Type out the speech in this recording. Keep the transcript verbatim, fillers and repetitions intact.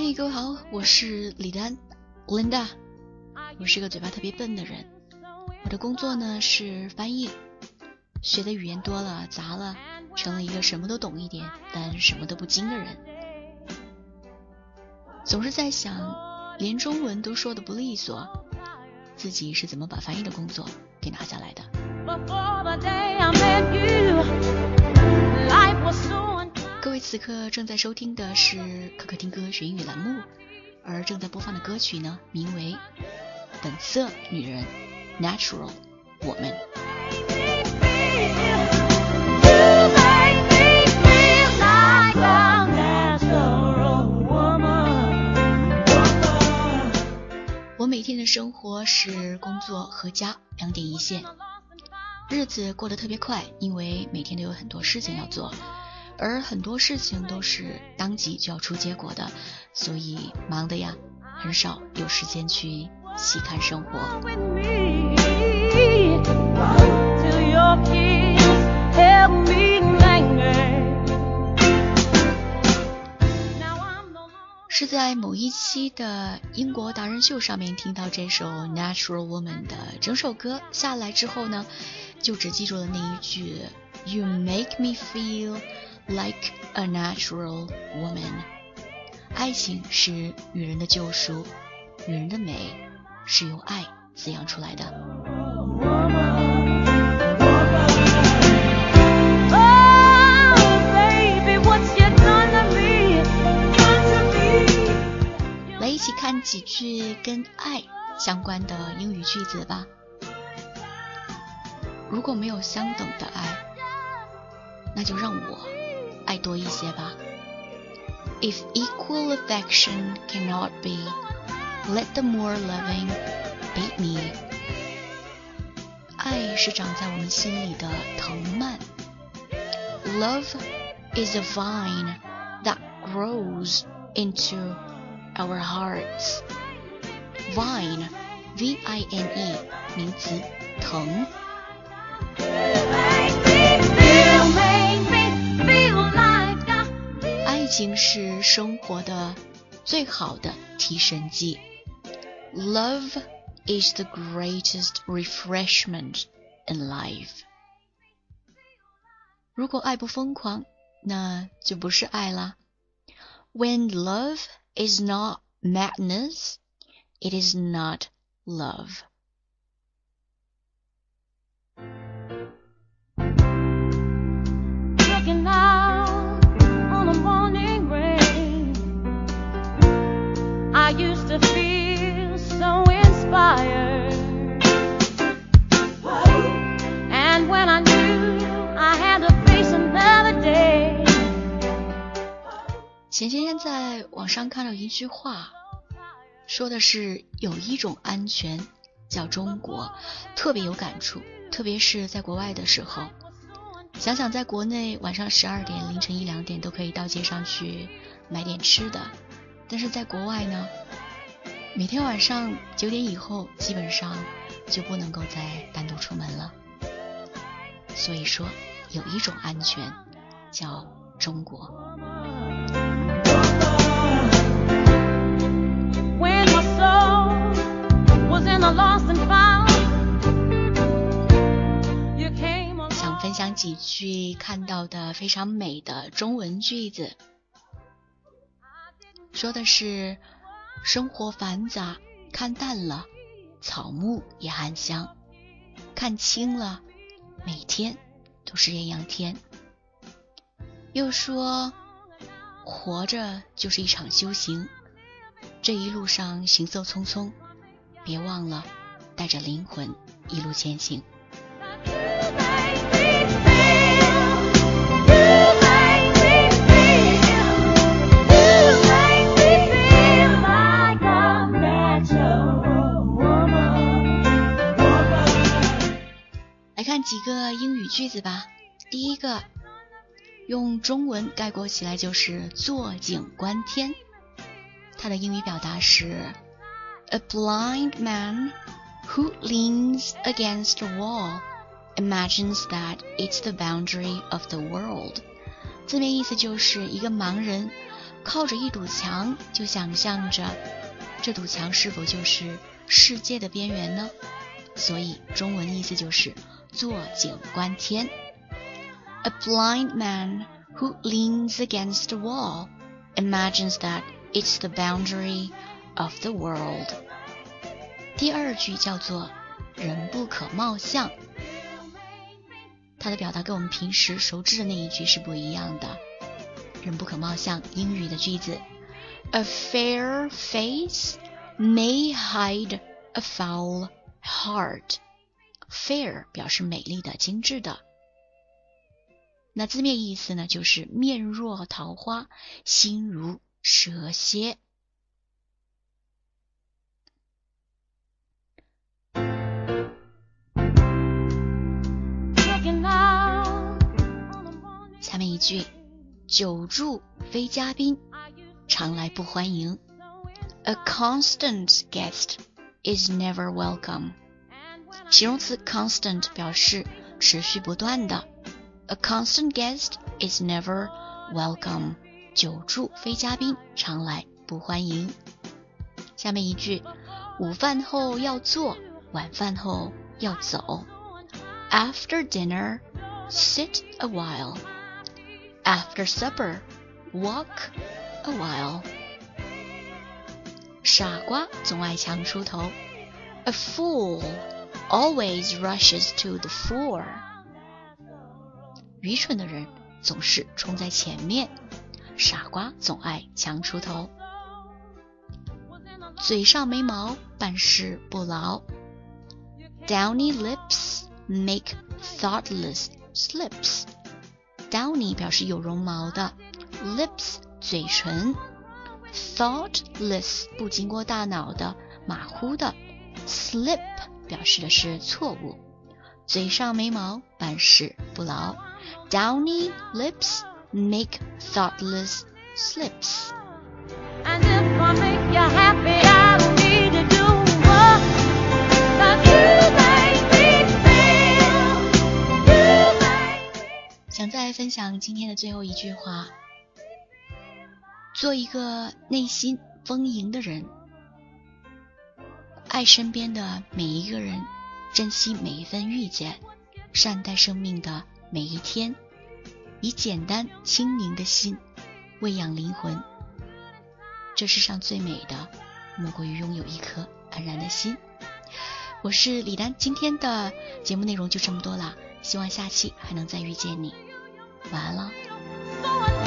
嘿，各位好，我是李丹 Linda， 我是个嘴巴特别笨的人。我的工作呢是翻译，学的语言多了杂了，成了一个什么都懂一点但什么都不精的人。总是在想，连中文都说的不利索，自己是怎么把翻译的工作给拿下来的。各位此刻正在收听的是可可听歌学英语栏目，而正在播放的歌曲呢名为本色女人 Natural 我们。我每天的生活是工作和家两点一线，日子过得特别快，因为每天都有很多事情要做，而很多事情都是当即就要出结果的，所以忙的呀，很少有时间去细看生活。是在某一期的英国达人秀上面听到这首 Natural Woman 的整首歌下来之后呢，就只记住了那一句 You make me feel like a natural woman。 爱情是女人的救赎，女人的美是由爱滋养出来的。来一起看几句跟爱相关的英语句子吧。如果没有相等的爱，那就让我爱多一些吧。 If equal affection cannot be, let the more loving be me。 爱是长在我们心里的藤蔓。 Love is a vine that grows into our hearts。 Vine V I N E 名词，藤。爱情是生活的最好的提神剂。 Love is the greatest refreshment in life。 如果爱不疯狂，那就不是爱啦。 When love is not madness, it is not love。 Looking out on the morning rain, I used to feel so inspired, and when I knew I had to face another day。 前几天在网上看到一句话，说的是有一种安全叫中国，特别有感触，特别是在国外的时候。想想在国内晚上十二点凌晨一两点都可以到街上去买点吃的，但是在国外呢，每天晚上九点以后基本上就不能够再单独出门了。所以说有一种安全叫中国。想分享几句看到的非常美的中文句子，说的是生活繁杂，看淡了草木也含香，看清了每天都是艳阳天。又说活着就是一场修行，这一路上行色匆匆，别忘了带着灵魂一路前行。来看几个英语句子吧。第一个用中文概括起来就是坐井观天，它的英语表达是 A blind man who leans against a wall imagines that it's the boundary of the world。 字面意思就是一个盲人靠着一堵墙，就想象着这堵墙是否就是世界的边缘呢？所以中文意思就是坐井观天。A blind man who leans against a wall imagines that it's the boundary of the world. 第二句叫做人不可貌相，它的表达跟我们平时熟知的那一句是不一样的。人不可貌相，英语的句子 A fair face may hide a foul heart. Fair 表示美丽的、精致的。那字面意思呢，就是面若桃花，心如蛇蝎。下面一句，久住非嘉宾，常来不欢迎。A constant guest is never welcome. 形容词 constant 表示持续不断的。A constant guest is never welcome. 久住非嘉宾，常来不欢迎。下面一句，午饭后要坐，晚饭后要走。After dinner, sit a while. After supper, walk a while. 傻瓜总爱强出头。A fool always rushes to the fore. 愚蠢的人总是冲在前面，傻瓜总爱强出头。嘴上没毛，办事不牢。Downy lips make thoughtless slips. Downy 表示有绒毛的， lips 嘴唇， thoughtless 不经过大脑的，马虎的， slip 表示的是错误。嘴上没毛，办事不牢。Downy lips make thoughtless slips. And if I make you happy, I don't need to do more. But you make me feel, you make me... 想再分享今天的最后一句话，做一个内心丰盈的人，爱身边的每一个人，珍惜每一份遇见，善待生命的每一天，以简单清宁的心喂养灵魂。这世上最美的莫过于拥有一颗安然的心。我是李丹，今天的节目内容就这么多了，希望下期还能再遇见你。晚安了。